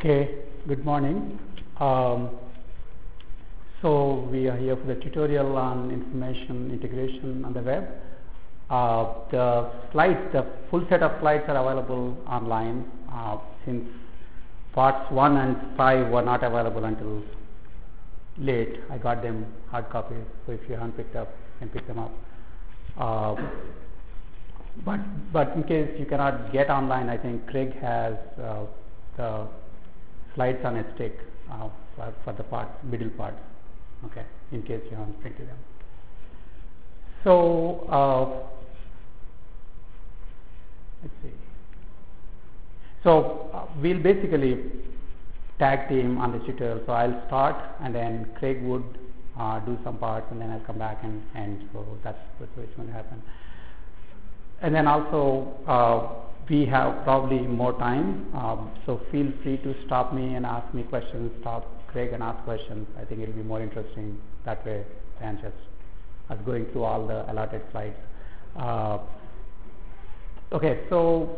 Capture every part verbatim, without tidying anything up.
Okay, good morning. Um, so we are here for the tutorial on information integration on the web. Uh, the slides, the full set of slides are available online uh, since parts one and five were not available until late. I got them hard copies, so if you haven't picked up, you can pick them up. Uh, but but in case you cannot get online, I think Craig has uh, the slides on a stick uh, for, for the parts, middle parts, okay, in case you haven't printed them. So, uh, let's see. So, uh, we'll basically tag team on this tutorial. So, I'll start and then Craig would uh, do some parts and then I'll come back and end. So, that's what's going to happen. And then also, uh, we have probably more time, um, so feel free to stop me and ask me questions, stop Craig and ask questions. I think it will be more interesting that way than just us going through all the allotted slides. Uh, okay, so,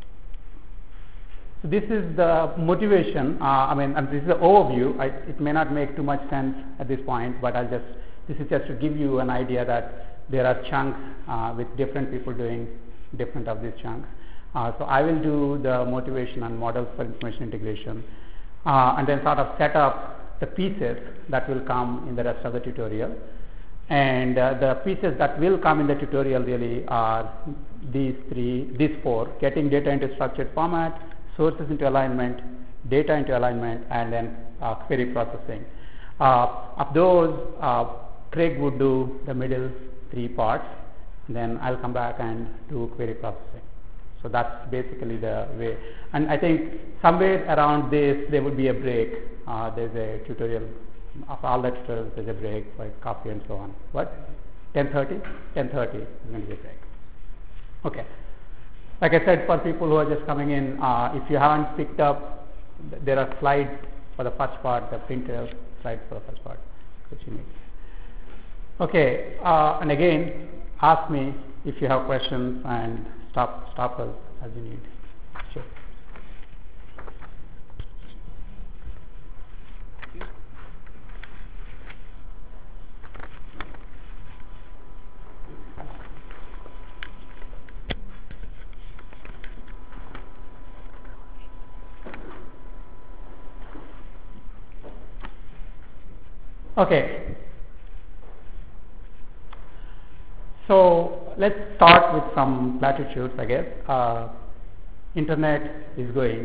so this is the motivation. Uh, I mean, and this is the overview. I, it may not make too much sense at this point, but I'll just, this is just to give you an idea that there are chunks uh, with different people doing different of these chunks. Uh, so, I will do the motivation and models for information integration uh, and then sort of set up the pieces that will come in the rest of the tutorial. And uh, the pieces that will come in the tutorial really are these three, these four: getting data into structured format, sources into alignment, data into alignment, and then uh, query processing. Uh, of those, uh, Craig would do the middle three parts, and then I'll come back and do query processing. So that's basically the way. And I think somewhere around this there would be a break. Uh, there's a tutorial of all the tutorials. There's a break for coffee and so on. What? ten thirty? ten thirty is going to be a break. Okay. Like I said, for people who are just coming in, uh, if you haven't picked up, th there are slides for the first part, the printed slides for the first part, which you need. Okay. Uh, and again, ask me if you have questions and Stop, stop us as you need. Sure. Okay. So, let's start with some platitudes, I guess. Uh, internet is growing,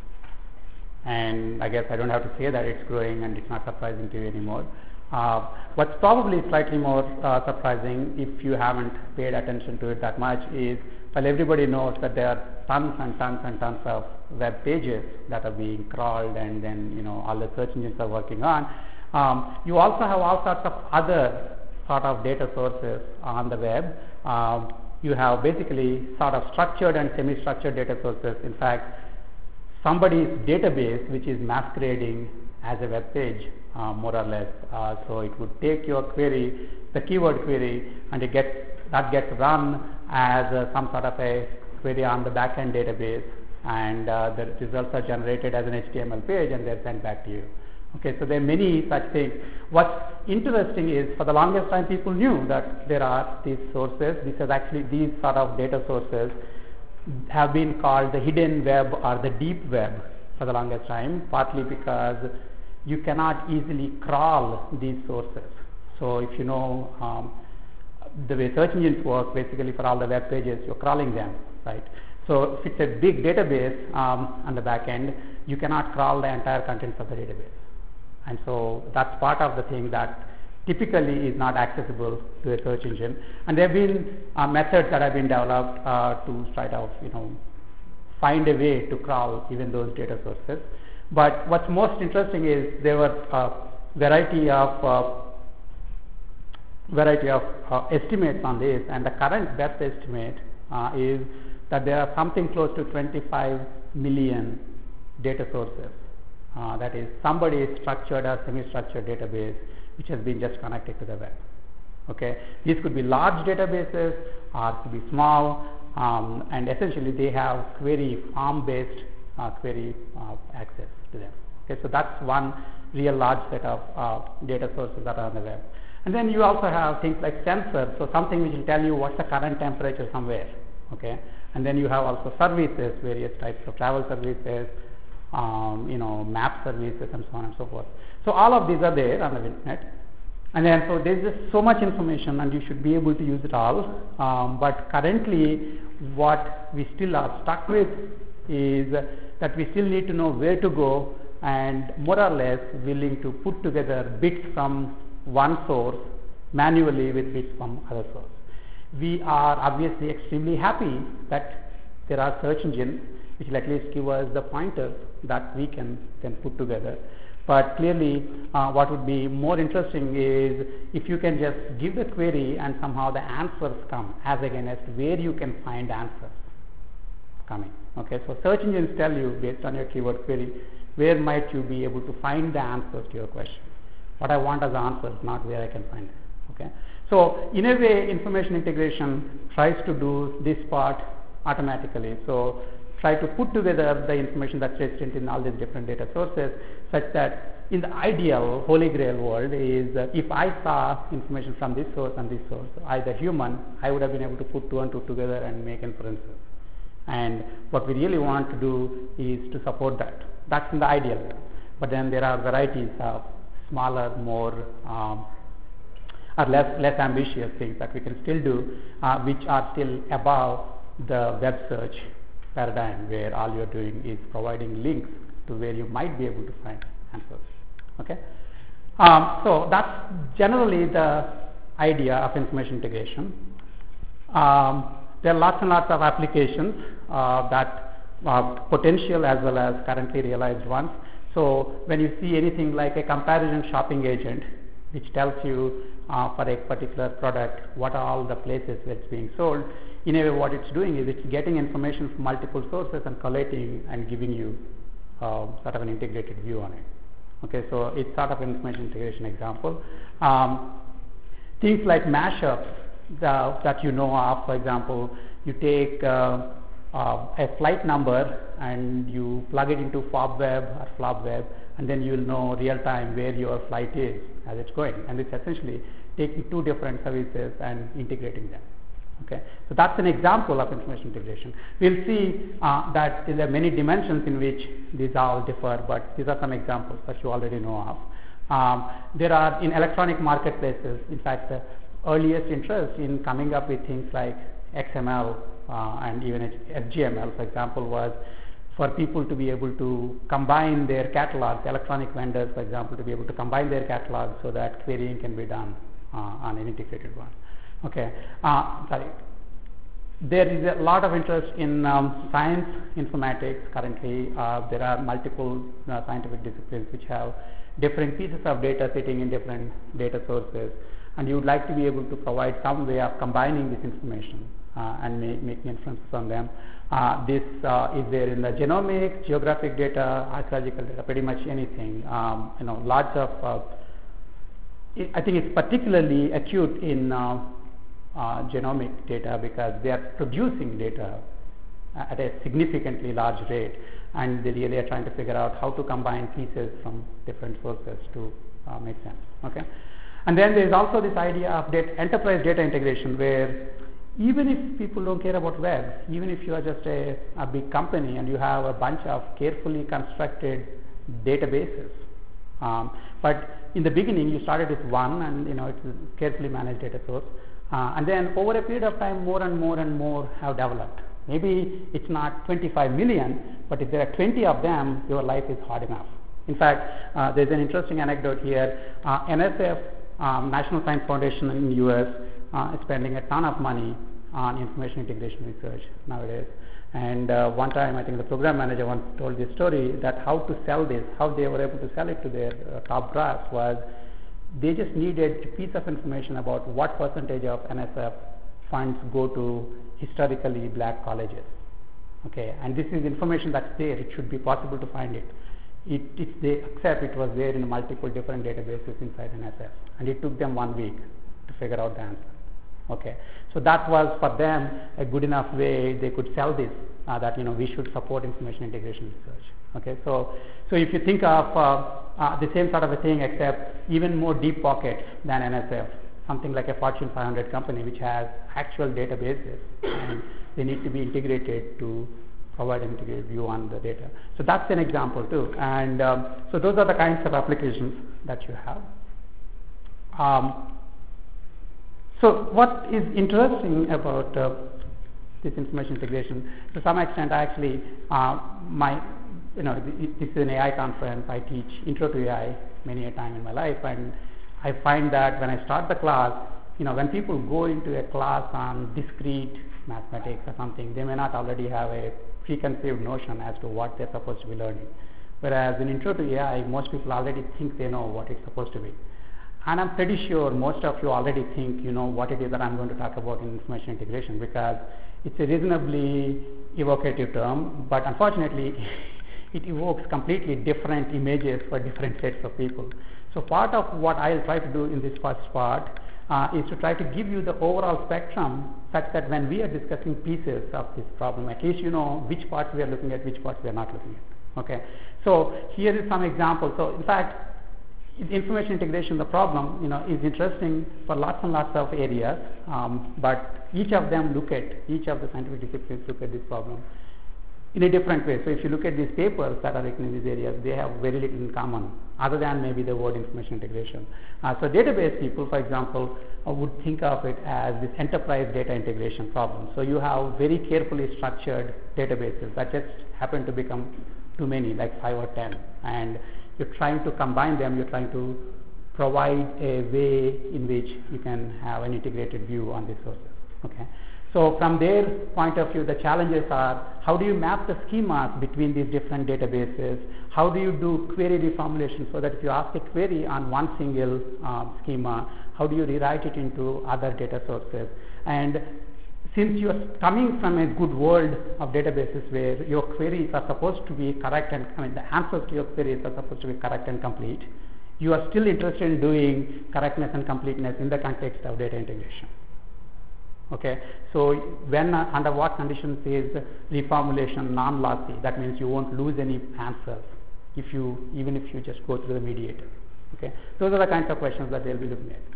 and I guess I don't have to say that it's growing and it's not surprising to you anymore. Uh, what's probably slightly more uh, surprising, if you haven't paid attention to it that much, is while everybody knows that there are tons and tons and tons of web pages that are being crawled and then, you know, all the search engines are working on, um, you also have all sorts of other sort of data sources on the web. Um, you have basically sort of structured and semi-structured data sources. In fact, somebody's database which is masquerading as a web page, uh, more or less. Uh, so it would take your query, the keyword query, and it gets that gets run as uh, some sort of a query on the backend database, and uh, the results are generated as an H T M L page and they're sent back to you. Okay, so there are many such things. What's interesting is, for the longest time, people knew that there are these sources. These are actually, these sort of data sources have been called the hidden web or the deep web for the longest time, partly because you cannot easily crawl these sources. So if you know um, the way search engines work, basically for all the web pages, you're crawling them, right? So if it's a big database um, on the back end, you cannot crawl the entire contents of the database. And so that's part of the thing that typically is not accessible to a search engine. And there have been uh, methods that have been developed uh, to try to, you know, find a way to crawl even those data sources. But what's most interesting is there were a variety of uh, variety of uh, estimates on this, and the current best estimate uh, is that there are something close to twenty-five million data sources. Uh, that is somebody's structured or semi-structured database which has been just connected to the web. Okay, these could be large databases or could be small, um, and essentially they have query farm-based uh, query uh, access to them. Okay, so that's one real large set of uh, data sources that are on the web. And then you also have things like sensors, so something which will tell you what's the current temperature somewhere. Okay, and then you have also services, various types of travel services, um, you know, map services, and so on and so forth. So all of these are there on the internet. And then so there's just so much information, and you should be able to use it all. Um, but currently, what we still are stuck with is that we still need to know where to go, and more or less willing to put together bits from one source manually with bits from other source. We are obviously extremely happy that there are search engines which will at least give us the pointers that we can then put together. But clearly, uh, what would be more interesting is if you can just give the query and somehow the answers come as against where you can find answers coming. Okay, so search engines tell you based on your keyword query where might you be able to find the answers to your question. What I want as answers, not where I can find it. Okay, so in a way, information integration tries to do this part automatically. So try to put together the information that's resident in all these different data sources, such that in the ideal holy grail world is uh, if I saw information from this source and this source, either human, I would have been able to put two and two together and make inferences. And what we really want to do is to support that. That's in the ideal. But then there are varieties of smaller, more um, or less less ambitious things that we can still do, uh, which are still above the web search paradigm, where all you're doing is providing links to where you might be able to find answers. Okay, um, so that's generally the idea of information integration. Um, there are lots and lots of applications uh, that are potential as well as currently realized ones. So when you see anything like a comparison shopping agent, which tells you uh, for a particular product what are all the places where it's being sold, in a way what it's doing is it's getting information from multiple sources and collating and giving you uh, sort of an integrated view on it. Okay, so it's sort of an information integration example. Um, things like mashups the, that you know of, for example, you take uh, uh, a flight number and you plug it into FobWeb or FlopWeb, and then you'll know real time where your flight is as it's going. And it's essentially taking two different services and integrating them. Okay, so that's an example of information integration. We'll see uh, that there are many dimensions in which these all differ, but these are some examples that you already know of. Um, there are in electronic marketplaces, in fact, the earliest interest in coming up with things like X M L uh, and even H T M L, for example, was for people to be able to combine their catalogs, electronic vendors, for example, to be able to combine their catalogs so that querying can be done uh, on an integrated one. Okay, uh, sorry. There is a lot of interest in um, science informatics currently. Uh, there are multiple uh, scientific disciplines which have different pieces of data sitting in different data sources, and you would like to be able to provide some way of combining this information uh, and make, making inferences on them. Uh, this uh, is there in the genomics, geographic data, archaeological data, pretty much anything. Um, you know, lots of. Uh, I think it's particularly acute in uh, uh, genomic data because they are producing data at a significantly large rate, and they really are trying to figure out how to combine pieces from different sources to uh, make sense. Okay, and then there is also this idea of data, enterprise data integration, where even if people don't care about web, even if you are just a, a big company and you have a bunch of carefully constructed databases, um, but in the beginning you started with one, and you know it's a carefully managed data source, uh, and then over a period of time more and more and more have developed. Maybe it's not twenty-five million, but if there are twenty of them, your life is hard enough. In fact, uh, there's an interesting anecdote here. uh, N S F, um, National Science Foundation in the U S uh, is spending a ton of money on information integration research nowadays. And uh, one time, I think the program manager once told this story that how to sell this, how they were able to sell it to their uh, top brass was they just needed a piece of information about what percentage of N S F funds go to historically black colleges. Okay, and this is information that's there. It should be possible to find it. It, it they accept it was there in multiple different databases inside N S F, and it took them one week to figure out the answer. Okay, so that was for them a good enough way they could sell this, uh, that you know we should support information integration research. Okay, so so if you think of uh, uh, the same sort of a thing, except even more deep pockets than N S F, something like a Fortune five hundred company which has actual databases and they need to be integrated to provide an integrated view on the data. So that's an example too. And um, so those are the kinds of applications that you have. Um, so what is interesting about uh, this information integration, to some extent, I actually, uh, my, you know, this is an A I conference. I teach Intro to A I many a time in my life, and I find that when I start the class, you know, when people go into a class on discrete mathematics or something, they may not already have a preconceived notion as to what they're supposed to be learning. Whereas in Intro to A I, most people already think they know what it's supposed to be. And I'm pretty sure most of you already think you know what it is that I'm going to talk about in information integration, because it's a reasonably evocative term, but unfortunately it evokes completely different images for different sets of people. So part of what I'll try to do in this first part uh, is to try to give you the overall spectrum, such that when we are discussing pieces of this problem, at least you know which parts we are looking at, which parts we are not looking at. Okay, so here is some examples. So in fact, information integration, the problem, you know, is interesting for lots and lots of areas, um, but each of them look at, each of the scientific disciplines look at this problem in a different way. So if you look at these papers that are written in these areas, they have very little in common, other than maybe the word information integration. Uh, so database people, for example, uh, would think of it as this enterprise data integration problem. So you have very carefully structured databases that just happen to become too many, like five or ten, and you're trying to combine them, you're trying to provide a way in which you can have an integrated view on these sources. Okay. So from their point of view, the challenges are, how do you map the schemas between these different databases? How do you do query reformulation, so that if you ask a query on one single uh, schema, how do you rewrite it into other data sources? And since you are coming from a good world of databases where your queries are supposed to be correct, and I mean the answers to your queries are supposed to be correct and complete, you are still interested in doing correctness and completeness in the context of data integration. Okay, so when uh, under what conditions is reformulation non-lossy? That means you won't lose any answers if you even if you just go through the mediator. Okay, those are the kinds of questions that they'll be looking at.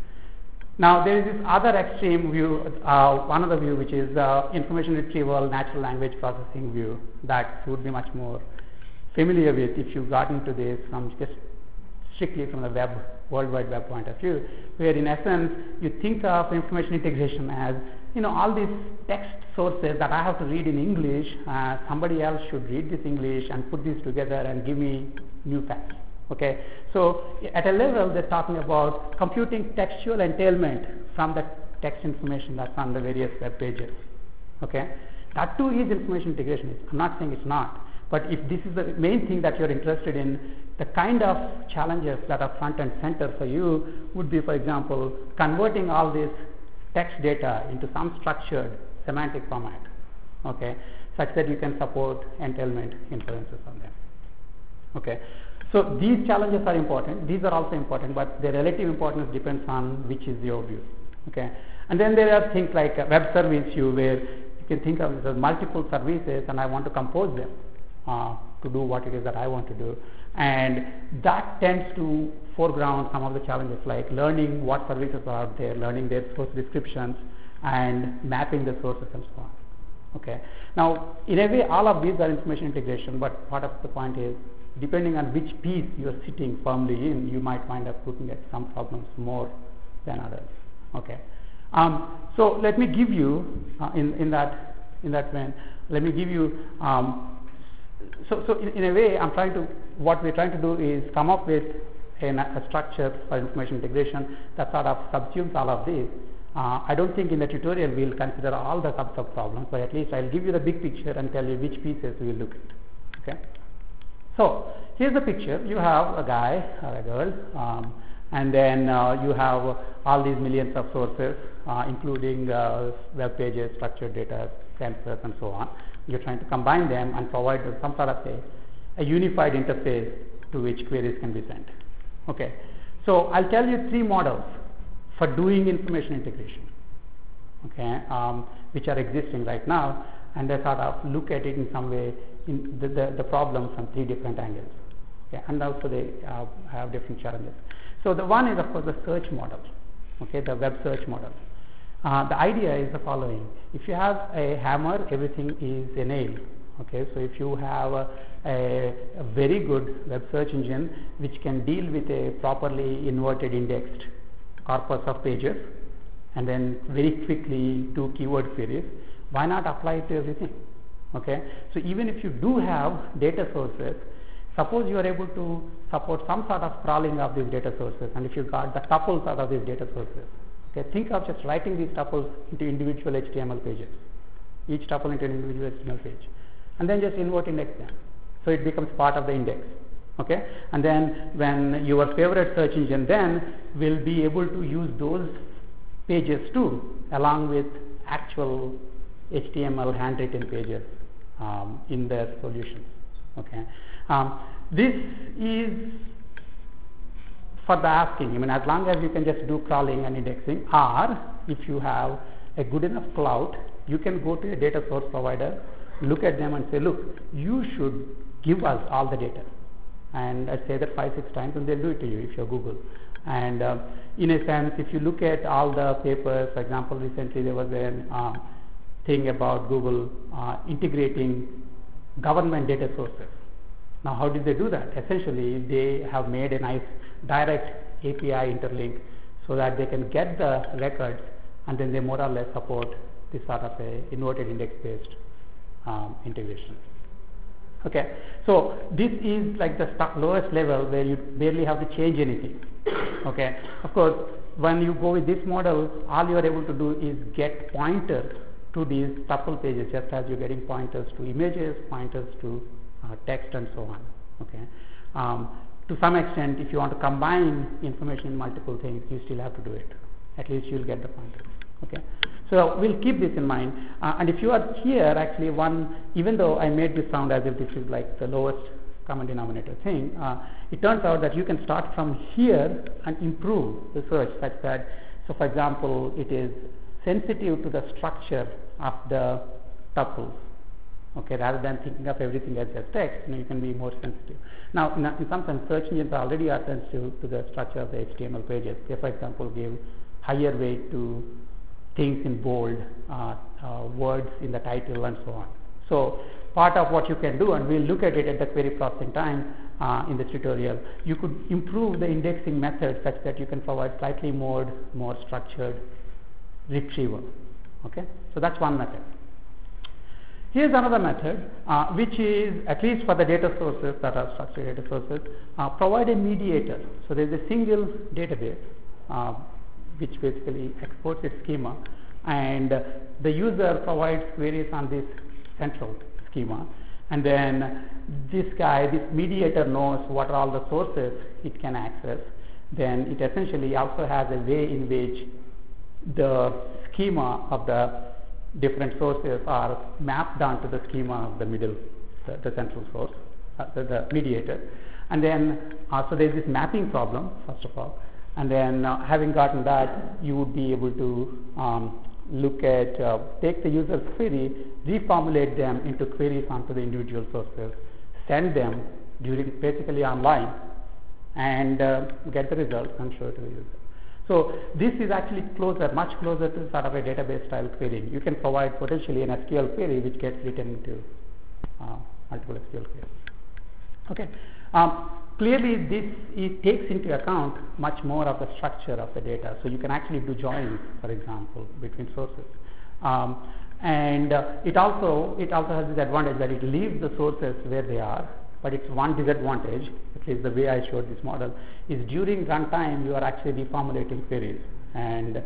Now there is this other extreme view, uh, one other view, which is uh, information retrieval, natural language processing view, that you would be much more familiar with if you got into this from just strictly from the web, World Wide Web point of view, where in essence you think of information integration as, you know, all these text sources that I have to read in English, uh, somebody else should read this English and put these together and give me new facts. Okay, so at a level they're talking about computing textual entailment from the text information that's on the various web pages. Okay, that too is information integration. I'm not saying it's not, but if this is the main thing that you're interested in, the kind of challenges that are front and center for you would be, for example, converting all this text data into some structured semantic format, okay, such that you can support entailment inferences on them. Okay, so these challenges are important. These are also important, but their relative importance depends on which is your view. Okay, and then there are things like a web service view, where you can think of it as multiple services, and I want to compose them uh, to do what it is that I want to do, and that tends to foreground some of the challenges like learning what services are out there, learning their source descriptions, and mapping the sources and so on. Okay, now in a way all of these are information integration, but part of the point is, depending on which piece you are sitting firmly in, you might wind up looking at some problems more than others. Okay, um, so let me give you uh, in in that in that vein, let me give you. Um, so so in, in a way, I'm trying to what we're trying to do is come up with an, a structure for information integration that sort of subsumes all of these. Uh, I don't think in the tutorial we'll consider all the sub sub problems, but at least I'll give you the big picture and tell you which pieces we'll look at. Okay. So here's the picture. You have a guy or a girl, um, and then uh, you have all these millions of sources, uh, including uh, web pages, structured data, sensors, and so on. You're trying to combine them and provide some sort of a, a unified interface to which queries can be sent. Okay. So I'll tell you three models for doing information integration. okay, um, which are existing right now, and they sort of look at it in some way, in the, the, the problem from three different angles. Okay, and also they uh, have different challenges. So the one is, of course, the search model, okay, the web search model. Uh, the idea is the following: if you have a hammer, everything is a nail. Okay, so if you have a, a, a very good web search engine which can deal with a properly inverted indexed corpus of pages and then very quickly do keyword queries, why not apply it to everything? Okay, so even if you do have data sources, suppose you are able to support some sort of crawling of these data sources, and if you got the tuples out of these data sources, okay, think of just writing these tuples into individual H T M L pages, each tuple into an individual H T M L page, and then just invert index them, so it becomes part of the index. Okay, and then when your favorite search engine then will be able to use those pages too, along with actual H T M L handwritten pages um, in their solutions. Okay, um, this is for the asking. I mean, as long as you can just do crawling and indexing, or if you have a good enough clout, you can go to a data source provider, look at them and say, look, you should give us all the data, and I say that five, six times, and they'll do it to you if you're Google. And uh, in a sense, if you look at all the papers, for example, recently there was a uh, thing about Google uh, integrating government data sources. Now, how did they do that? Essentially, they have made a nice direct A P I interlink so that they can get the records, and then they more or less support this sort of a inverted index based um, integration. Okay, so this is like the lowest level where you barely have to change anything. Okay, of course, when you go with this model, all you are able to do is get pointers to these tuple pages, just as you're getting pointers to images, pointers to uh, text, and so on. Okay, um, to some extent, if you want to combine information in multiple things, you still have to do it. At least you'll get the pointers. Okay, so we'll keep this in mind. Uh, and if you are here, actually, one, even though I made this sound as if this is like the lowest common denominator thing, uh, it turns out that you can start from here and improve the search such that, so for example, it is sensitive to the structure of the tuples. Okay, rather than thinking of everything as just text, you know, you can be more sensitive. Now, in, in some sense, search engines already are sensitive to the structure of the H T M L pages. They, for example, give higher weight to things in bold, uh, uh, words in the title, and so on. So, part of what you can do, and we'll look at it at the query processing time uh, in this tutorial, you could improve the indexing method such that you can provide slightly more, more structured retrieval. Okay, so that's one method. Here's another method, uh, which is, at least for the data sources that are structured data sources, uh, provide a mediator. So there's a single database uh, which basically exports its schema, and uh, the user provides queries on this central schema, and then this guy, this mediator, knows what are all the sources it can access. Then it essentially also has a way in which the schema of the different sources are mapped onto the schema of the middle, the, the central source, uh, the, the mediator. And then uh, so there's this mapping problem, first of all, and then uh, having gotten that, you would be able to um, look at, uh, take the user's query, reformulate them into queries onto the individual sources, send them during basically online, and uh, get the results and show it to the user. So this is actually closer, much closer to sort of a database style querying. You can provide potentially an S Q L query which gets written into uh, multiple S Q L queries. Okay. Um, clearly, this it takes into account much more of the structure of the data. So you can actually do joins, for example, between sources. Um, and uh, it also it also has this advantage that it leaves the sources where they are. But it's one disadvantage, at least the way I showed this model, is during runtime you are actually reformulating queries, and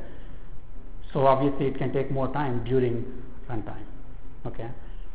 so obviously it can take more time during runtime. Okay.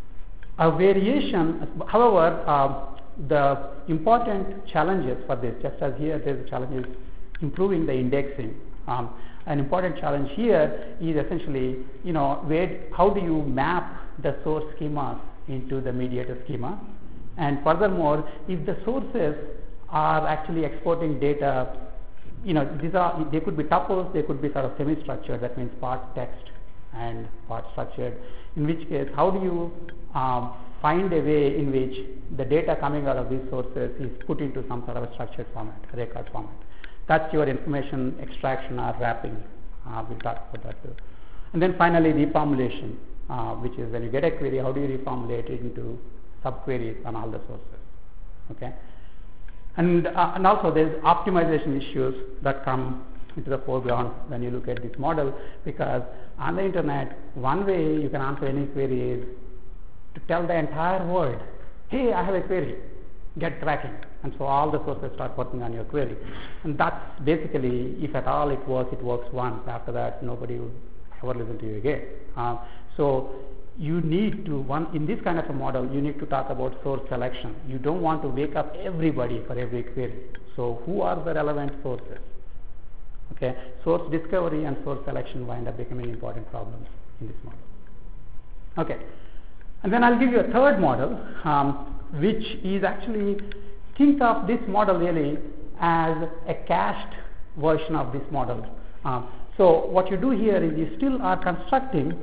A variation, however, uh, the important challenges for this, just as here there's a challenge is improving the indexing. Um, an important challenge here is essentially, you know, where how do you map the source schemas into the mediator schema? And furthermore, if the sources are actually exporting data, you know, these are, they could be tuples, they could be sort of semi-structured, that means part text, and part structured. In which case, how do you um, find a way in which the data coming out of these sources is put into some sort of a structured format, a record format. That's your information extraction or wrapping. Uh, we'll talk about that too. And then finally, reformulation, uh, which is when you get a query, how do you reformulate it into subqueries on all the sources? Okay. And, uh, and also there's optimization issues that come into the foreground when you look at this model, because on the internet, one way you can answer any query is to tell the entire world, hey, I have a query, get tracking. And so all the sources start working on your query. And that's basically, if at all it works, it works once. After that, nobody would ever listen to you again. Uh, so you need to, one, in this kind of a model, you need to talk about source selection. You don't want to wake up everybody for every query. So who are the relevant sources? Okay, source discovery and source selection wind up becoming important problems in this model. Okay, and then I'll give you a third model, um, which is actually, think of this model really as a cached version of this model. Um, so what you do here is you still are constructing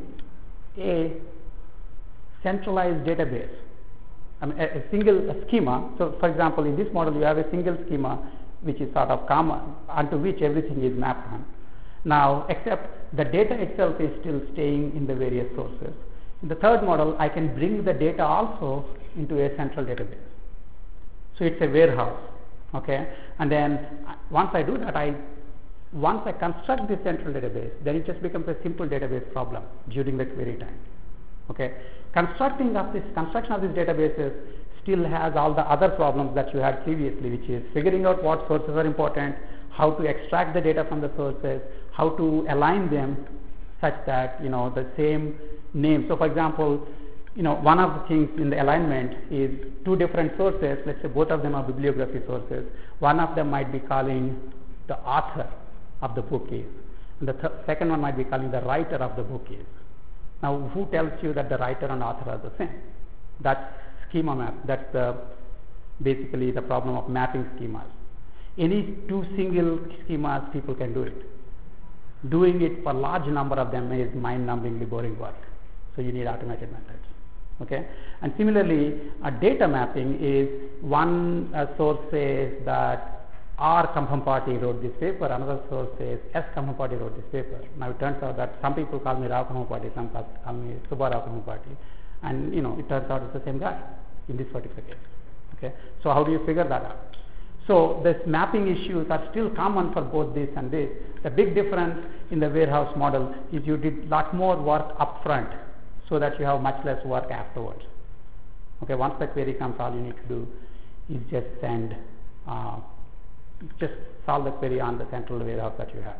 a centralized database, I mean, a, a single a schema. So for example, in this model you have a single schema which is sort of common, onto which everything is mapped on. Now, except the data itself is still staying in the various sources. In the third model, I can bring the data also into a central database. So it's a warehouse, okay? And then once I do that, I once I construct this central database, then it just becomes a simple database problem during the query time, okay? Constructing of this construction of these databases still has all the other problems that you had previously, which is figuring out what sources are important, how to extract the data from the sources, how to align them such that, you know, the same name. So for example, you know, one of the things in the alignment is two different sources, let's say both of them are bibliography sources. One of them might be calling the author of the book is, and the th- second one might be calling the writer of the book is. Now, who tells you that the writer and author are the same? That's schema map. That's the basically the problem of mapping schemas. Any two single schemas, people can do it. Doing it for large number of them is mind-numbingly boring work. So you need automated methods. Okay. And similarly, a data mapping is one uh, source says that R. Kambhampati wrote this paper, another source says S. Kambhampati wrote this paper. Now it turns out that some people call me Rao Kambhampati, some call me Subbarao Kambhampati, and you know it turns out it's the same guy in this particular case. Okay, so how do you figure that out? So this mapping issues are still common for both this and this. The big difference in the warehouse model is you did lot more work upfront, so that you have much less work afterwards. Okay, once the query comes, all you need to do is just send. Uh, just solve the query on the central warehouse that you have.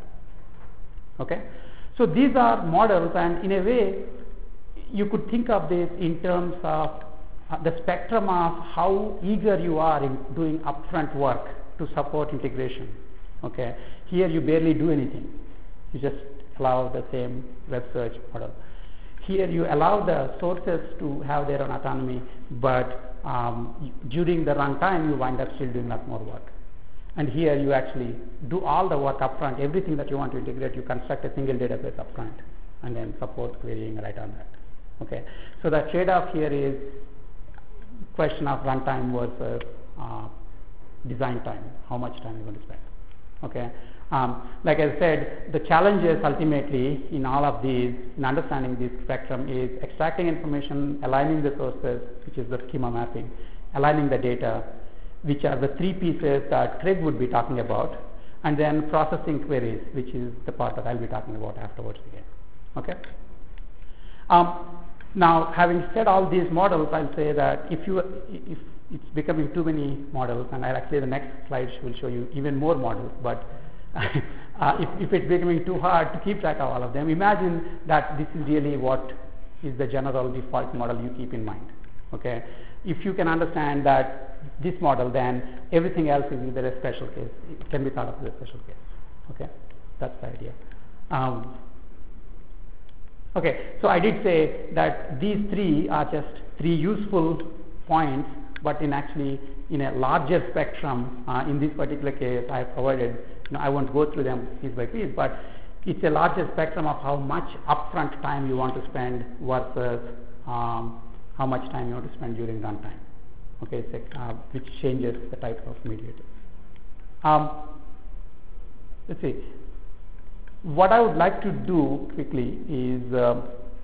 Okay, so these are models, and in a way you could think of this in terms of uh, the spectrum of how eager you are in doing upfront work to support integration. Okay, here you barely do anything, you just allow the same web search model. Here you allow the sources to have their own autonomy, but um, during the runtime you wind up still doing a lot more work. And here you actually do all the work upfront, everything that you want to integrate, you construct a single database upfront and then support querying right on that. Okay, so the trade-off here is question of runtime versus uh, design time, how much time you're going to spend. Okay, um, like I said, the challenges ultimately in all of these, in understanding this spectrum, is extracting information, aligning the sources, which is the schema mapping, aligning the data, which are the three pieces that Craig would be talking about, and then processing queries, which is the part that I'll be talking about afterwards again. Okay. Um, now, having said all these models, I'll say that if you if it's becoming too many models, and I'll actually the next slide will show you even more models, but uh, if, if it's becoming too hard to keep track of all of them, imagine that this is really what is the general default model you keep in mind. Okay, if you can understand that this model, then everything else is either a special case. It can be thought of as a special case. Okay, that's the idea. Um, okay, so I did say that these three are just three useful points, but in actually in a larger spectrum. Uh, in this particular case, I have provided. You know, I won't go through them piece by piece, but it's a larger spectrum of how much upfront time you want to spend versus um, how much time you want to spend during runtime. Okay, so, uh, which changes the type of mediator. Um, let's see. What I would like to do quickly is uh,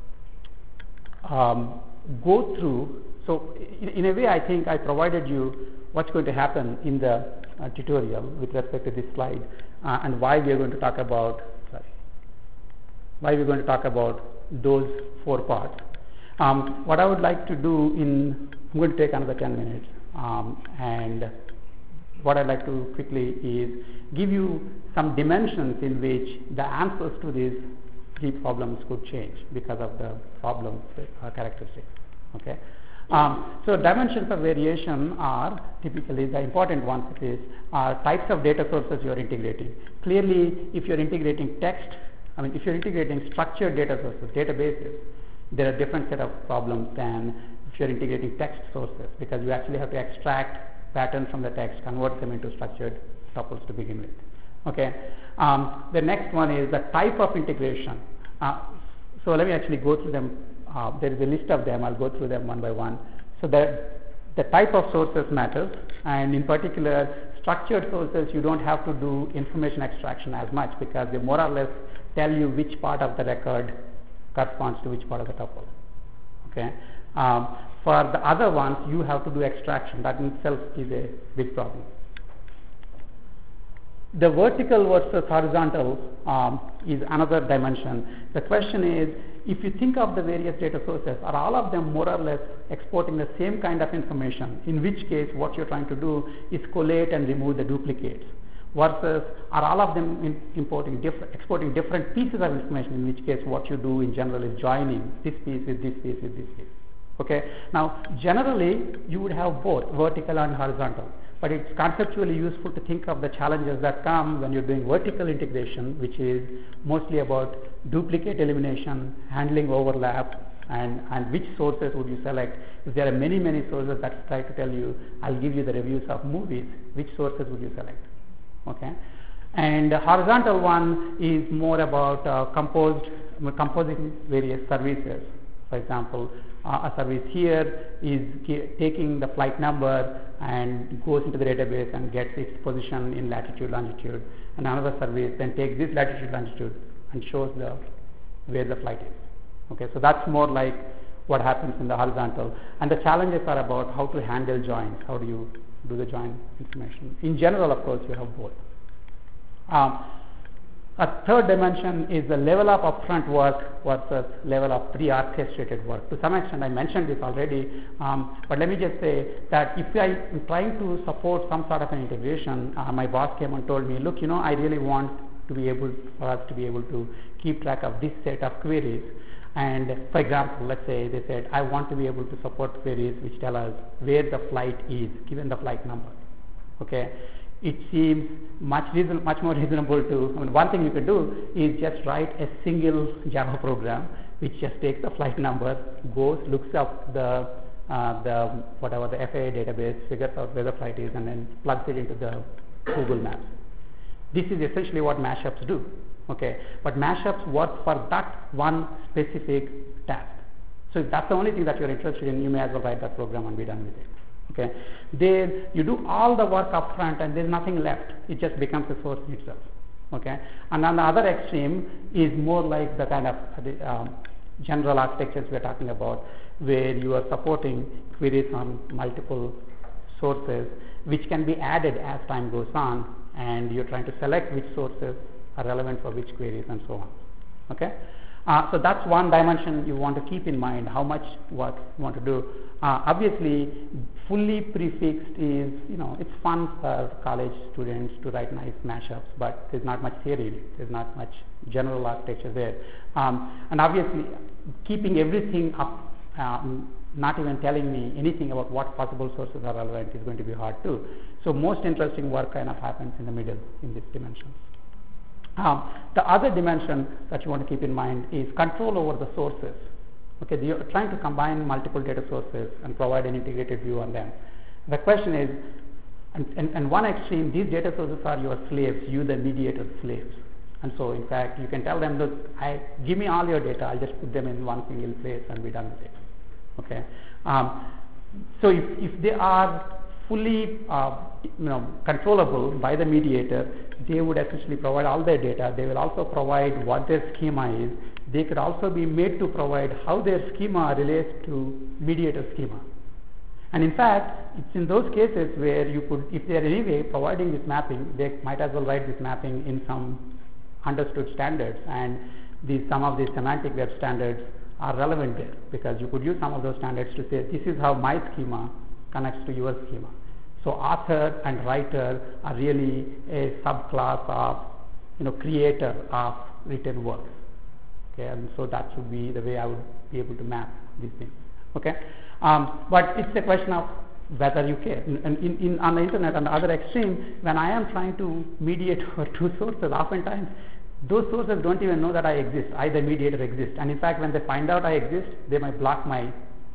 um, go through. So, in, in a way, I think I provided you what's going to happen in the uh, tutorial with respect to this slide, uh, and why we are going to talk about. Sorry, why we're going to talk about those four parts. Um, what I would like to do in, I'm going to take another ten minutes, um, and what I'd like to quickly is give you some dimensions in which the answers to these three problems could change because of the problem uh, characteristics. Okay. Um, so dimensions of variation are typically the important ones. It is are types of data sources you are integrating. Clearly, if you are integrating text, I mean, if you are integrating structured data sources, databases, there are different set of problems than if you are integrating text sources, because you actually have to extract patterns from the text, convert them into structured tuples to begin with. Okay. Um, the next one is the type of integration. Uh, so let me actually go through them. Uh, there is a list of them. I'll go through them one by one. So the the type of sources matters, and in particular, structured sources, you don't have to do information extraction as much because they more or less tell you which part of the record corresponds to which part of the tuple. Okay. Um, for the other ones, you have to do extraction. That in itself is a big problem. The vertical versus horizontal um, is another dimension. The question is, if you think of the various data sources, are all of them more or less exporting the same kind of information, in which case what you're trying to do is collate and remove the duplicates, versus are all of them in importing diff exporting different pieces of information, in which case what you do in general is joining this piece with this piece with this piece. Okay. Now, generally, you would have both vertical and horizontal, but it's conceptually useful to think of the challenges that come when you're doing vertical integration, which is mostly about duplicate elimination, handling overlap, and, and which sources would you select. If there are many, many sources that try to tell you, I'll give you the reviews of movies, which sources would you select? Okay. And the horizontal one is more about uh, composed, composing various services. For example, uh, a service here is taking the flight number and goes into the database and gets its position in latitude, longitude, and another service then takes this latitude, longitude and shows the where the flight is. Okay, so that's more like what happens in the horizontal. And the challenges are about how to handle joins. How do you do the join information? In general, of course, you have both. Um, A third dimension is the level of upfront work versus level of pre-orchestrated work. To some extent, I mentioned this already, um, but let me just say that if I am trying to support some sort of an integration, uh, my boss came and told me, look, you know, I really want to be able for us to be able to keep track of this set of queries. And for example, let's say they said, I want to be able to support queries which tell us where the flight is, given the flight number. Okay. It seems much reason, much more reasonable to, I mean, one thing you could do is just write a single Java program which just takes the flight number, goes, looks up the, uh, the whatever the F A A database, figures out where the flight is, and then plugs it into the Google Maps. This is essentially what mashups do. Okay, but mashups work for that one specific task. So if that's the only thing that you're interested in, you may as well write that program and be done with it. Okay, there you do all the work up front and there's nothing left. It just becomes a source in itself. Okay, and on the other extreme is more like the kind of uh, um, general architectures we're talking about, where you are supporting queries on multiple sources, which can be added as time goes on, and you're trying to select which sources are relevant for which queries and so on. Okay. Uh, so that's one dimension you want to keep in mind, how much work you want to do. Uh, obviously, fully prefixed is, you know, it's fun for college students to write nice mashups, but there's not much theory, there's not much general architecture there. Um, and obviously, keeping everything up, um, not even telling me anything about what possible sources are relevant is going to be hard too. So most interesting work kind of happens in the middle in this dimension. Um, the other dimension that you want to keep in mind is control over the sources. Okay, you're trying to combine multiple data sources and provide an integrated view on them. The question is, and, and, and one extreme, these data sources are your slaves, you the mediator slaves. And so, in fact, you can tell them, look, I, give me all your data, I'll just put them in one single place and be done with it. Okay. Um, so, if, if they are fully uh, you know, controllable by the mediator, they would essentially provide all their data. They will also provide what their schema is. They could also be made to provide how their schema relates to mediator schema. And in fact, it's in those cases where you could, if they are anyway providing this mapping, they might as well write this mapping in some understood standards, and these, some of these semantic web standards are relevant there, because you could use some of those standards to say, this is how my schema connects to your schema. So author and writer are really a subclass of, you know, creator of written works. Okay, and so that should be the way I would be able to map these things. Okay, um, but it's a question of whether you care. And in, in, on the internet, on the other extreme, when I am trying to mediate for two sources, oftentimes those sources don't even know that I exist. I, the mediator, exist. And in fact, when they find out I exist, they might block my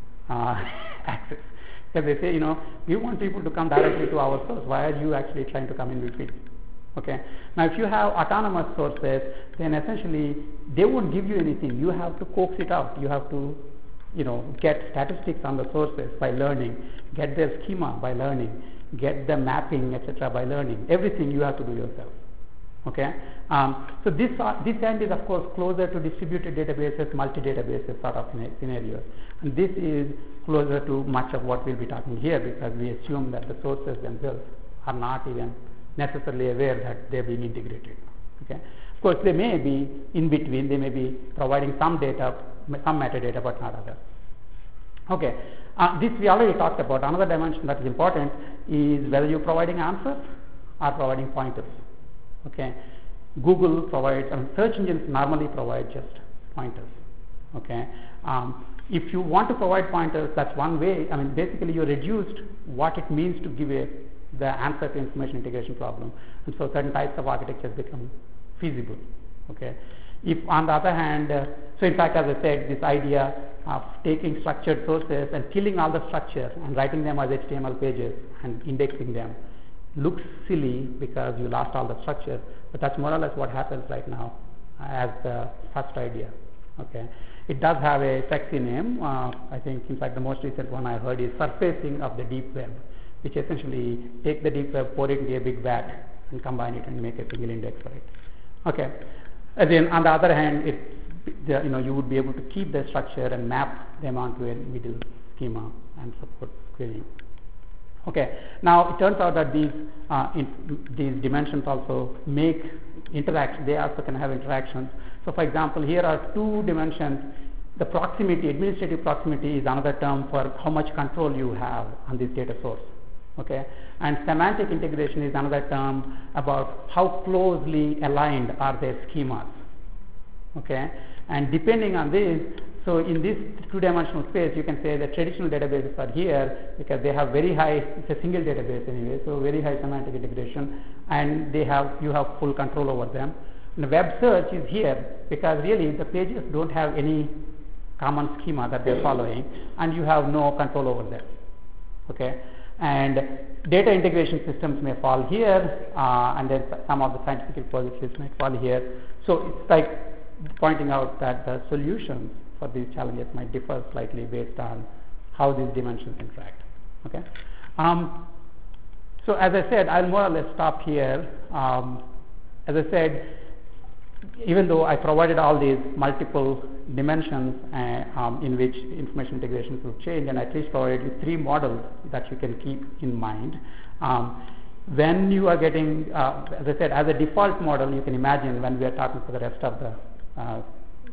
uh, access. Because they say, you know, we want people to come directly to our source. Why are you actually trying to come in between? Okay. Now, if you have autonomous sources, then essentially they won't give you anything. You have to coax it out. You have to, you know, get statistics on the sources by learning, get their schema by learning, get the mapping, et cetera by learning. Everything you have to do yourself. Okay. Um, so this uh, this end is of course closer to distributed databases, multi-databases sort of scenarios, and this is closer to much of what we'll be talking here, because we assume that the sources themselves are not even necessarily aware that they're being integrated. Okay. Of course, they may be in between. They may be providing some data, some metadata, but not others. Okay. Uh, this we already talked about. Another dimension that is important is whether you're providing answers or providing pointers. Okay, Google provides, I mean, search engines normally provide just pointers. Okay, um, if you want to provide pointers, that's one way. I mean, basically you reduced what it means to give a the answer to information integration problem, and so certain types of architectures become feasible. Okay, if on the other hand, uh, so in fact, as I said, this idea of taking structured sources and killing all the structure and writing them as H T M L pages and indexing them looks silly because you lost all the structure, but that's more or less what happens right now as the first idea. Okay, it does have a sexy name. Uh, I think, in fact, the most recent one I heard is surfacing of the deep web, which essentially take the deep web, pour it into a big vat, and combine it and make a single index for it. Okay, and then on the other hand, it the, you know you would be able to keep the structure and map them onto a middle schema and support querying. Okay. Now it turns out that these uh, in, these dimensions also make interactions. They also can have interactions. So, for example, here are two dimensions. The proximity, administrative proximity, is another term for how much control you have on this data source. Okay. And semantic integration is another term about how closely aligned are their schemas. Okay. And depending on this, so in this two-dimensional space, you can say the traditional databases are here because they have very high, it's a single database anyway, so very high semantic integration, and they have, you have full control over them. And web search is here because really the pages don't have any common schema that they're following, and you have no control over them. Okay, and data integration systems may fall here, uh, and then some of the scientific repositories may fall here. So it's like pointing out that the solutions for these challenges might differ slightly based on how these dimensions interact. Okay. Um, so as I said, I'll more or less stop here. Um, as I said, even though I provided all these multiple dimensions uh, um, in which information integrations will change, and I at least provided you three models that you can keep in mind. Um, when you are getting, uh, as I said, as a default model, you can imagine when we are talking for the rest of the uh,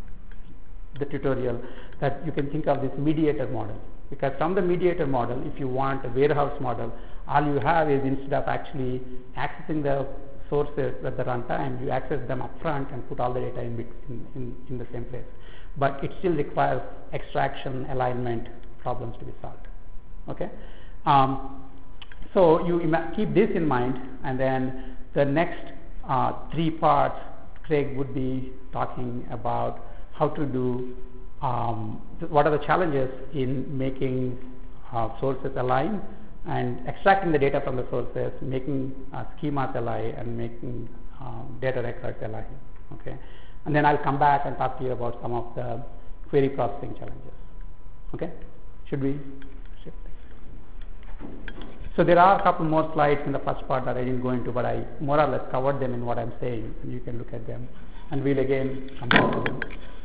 the tutorial, that you can think of this mediator model, because from the mediator model, if you want a warehouse model, all you have is, instead of actually accessing the sources at the runtime, you access them up front and put all the data in, in, in, in the same place. But it still requires extraction, alignment problems to be solved. Okay. Um, so you ima- keep this in mind, and then the next uh, three parts, Craig would be talking about how to do, um, th- what are the challenges in making uh, sources align and extracting the data from the sources, making uh, schemas align, and making um, data records align. Okay, and then I'll come back and talk to you about some of the query processing challenges. Okay, should we shift? So there are a couple more slides in the first part that I didn't go into, but I more or less covered them in what I'm saying, and you can look at them, and we'll again come back to them.